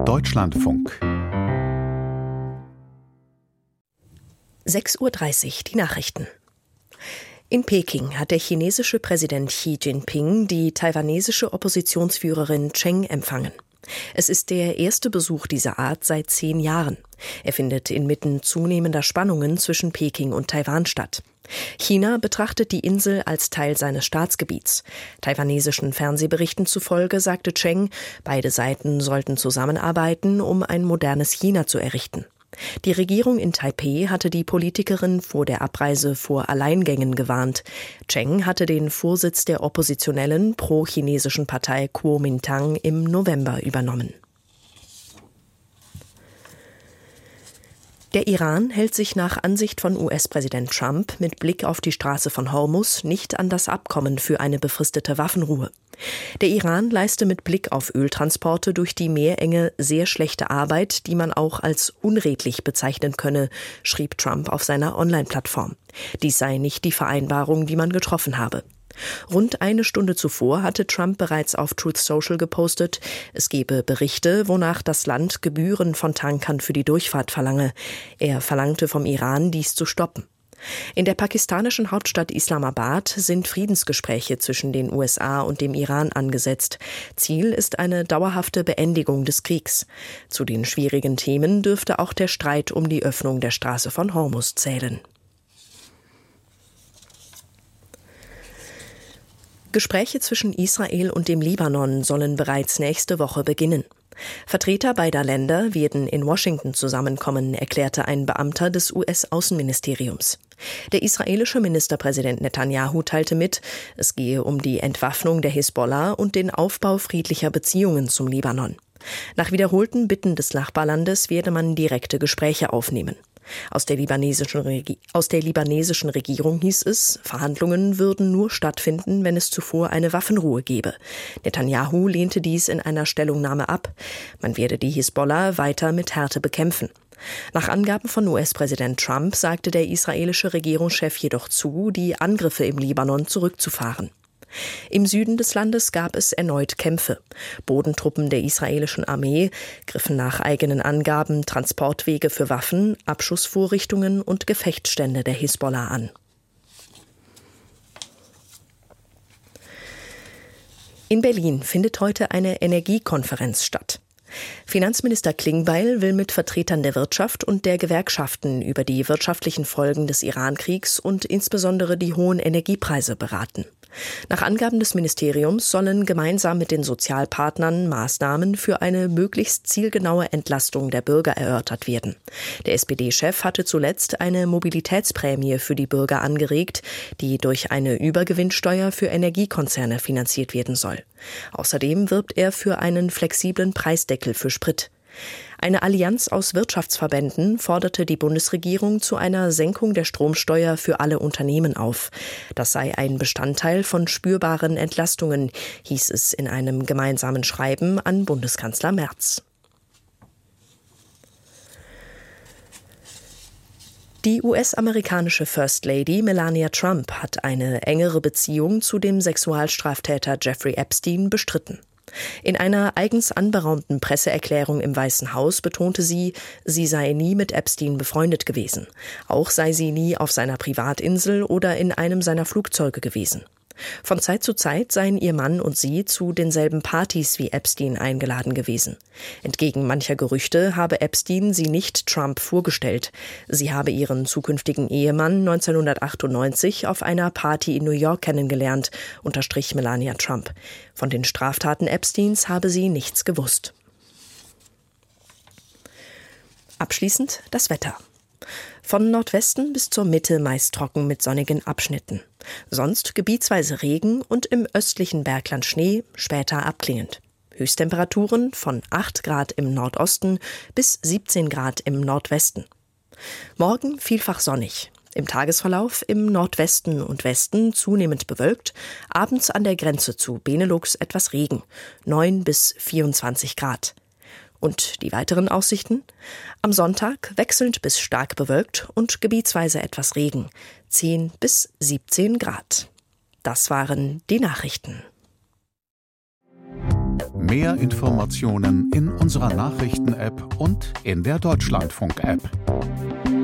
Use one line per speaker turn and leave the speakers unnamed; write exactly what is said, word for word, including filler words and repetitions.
Deutschlandfunk.
sechs Uhr dreißig, die Nachrichten. In Peking hat der chinesische Präsident Xi Jinping die taiwanesische Oppositionsführerin Cheng empfangen. Es ist der erste Besuch dieser Art seit zehn Jahren. Er findet inmitten zunehmender Spannungen zwischen Peking und Taiwan statt. China betrachtet die Insel als Teil seines Staatsgebiets. Taiwanesischen Fernsehberichten zufolge sagte Cheng, beide Seiten sollten zusammenarbeiten, um ein modernes China zu errichten. Die Regierung in Taipeh hatte die Politikerin vor der Abreise vor Alleingängen gewarnt. Cheng hatte den Vorsitz der oppositionellen pro-chinesischen Partei Kuomintang im November übernommen. Der Iran hält sich nach Ansicht von U S-Präsident Trump mit Blick auf die Straße von Hormuz nicht an das Abkommen für eine befristete Waffenruhe. Der Iran leiste mit Blick auf Öltransporte durch die Meerenge sehr schlechte Arbeit, die man auch als unredlich bezeichnen könne, schrieb Trump auf seiner Online-Plattform. Dies sei nicht die Vereinbarung, die man getroffen habe. Rund eine Stunde zuvor hatte Trump bereits auf Truth Social gepostet, es gebe Berichte, wonach das Land Gebühren von Tankern für die Durchfahrt verlange. Er verlangte vom Iran, dies zu stoppen. In der pakistanischen Hauptstadt Islamabad sind Friedensgespräche zwischen den U S A und dem Iran angesetzt. Ziel ist eine dauerhafte Beendigung des Kriegs. Zu den schwierigen Themen dürfte auch der Streit um die Öffnung der Straße von Hormuz zählen. Gespräche zwischen Israel und dem Libanon sollen bereits nächste Woche beginnen. Vertreter beider Länder werden in Washington zusammenkommen, erklärte ein Beamter des U S-Außenministeriums. Der israelische Ministerpräsident Netanyahu teilte mit, es gehe um die Entwaffnung der Hisbollah und den Aufbau friedlicher Beziehungen zum Libanon. Nach wiederholten Bitten des Nachbarlandes werde man direkte Gespräche aufnehmen. Aus der libanesischen, Regi- aus der libanesischen Regierung hieß es, Verhandlungen würden nur stattfinden, wenn es zuvor eine Waffenruhe gebe. Netanyahu lehnte dies in einer Stellungnahme ab. Man werde die Hisbollah weiter mit Härte bekämpfen. Nach Angaben von U S-Präsident Trump sagte der israelische Regierungschef jedoch zu, die Angriffe im Libanon zurückzufahren. Im Süden des Landes gab es erneut Kämpfe. Bodentruppen der israelischen Armee griffen nach eigenen Angaben Transportwege für Waffen, Abschussvorrichtungen und Gefechtsstände der Hisbollah an. In Berlin findet heute eine Energiekonferenz statt. Finanzminister Klingbeil will mit Vertretern der Wirtschaft und der Gewerkschaften über die wirtschaftlichen Folgen des Iran-Kriegs und insbesondere die hohen Energiepreise beraten. Nach Angaben des Ministeriums sollen gemeinsam mit den Sozialpartnern Maßnahmen für eine möglichst zielgenaue Entlastung der Bürger erörtert werden. Der S P D-Chef hatte zuletzt eine Mobilitätsprämie für die Bürger angeregt, die durch eine Übergewinnsteuer für Energiekonzerne finanziert werden soll. Außerdem wirbt er für einen flexiblen Preisdeckel für Sprit. Eine Allianz aus Wirtschaftsverbänden forderte die Bundesregierung zu einer Senkung der Stromsteuer für alle Unternehmen auf. Das sei ein Bestandteil von spürbaren Entlastungen, hieß es in einem gemeinsamen Schreiben an Bundeskanzler Merz. Die U S-amerikanische First Lady Melania Trump hat eine engere Beziehung zu dem Sexualstraftäter Jeffrey Epstein bestritten. In einer eigens anberaumten Presseerklärung im Weißen Haus betonte sie, sie sei nie mit Epstein befreundet gewesen. Auch sei sie nie auf seiner Privatinsel oder in einem seiner Flugzeuge gewesen. Von Zeit zu Zeit seien ihr Mann und sie zu denselben Partys wie Epstein eingeladen gewesen. Entgegen mancher Gerüchte habe Epstein sie nicht Trump vorgestellt. Sie habe ihren zukünftigen Ehemann neunzehnhundertachtundneunzig auf einer Party in New York kennengelernt, unterstrich Melania Trump. Von den Straftaten Epsteins habe sie nichts gewusst. Abschließend das Wetter. Von Nordwesten bis zur Mitte meist trocken mit sonnigen Abschnitten. Sonst gebietsweise Regen und im östlichen Bergland Schnee, später abklingend. Höchsttemperaturen von acht Grad im Nordosten bis siebzehn Grad im Nordwesten. Morgen vielfach sonnig. Im Tagesverlauf im Nordwesten und Westen zunehmend bewölkt, abends an der Grenze zu Benelux etwas Regen, neun bis vierundzwanzig Grad. Und die weiteren Aussichten? Am Sonntag wechselnd bis stark bewölkt und gebietsweise etwas Regen, zehn bis siebzehn Grad. Das waren die Nachrichten.
Mehr Informationen in unserer Nachrichten-App und in der Deutschlandfunk-App.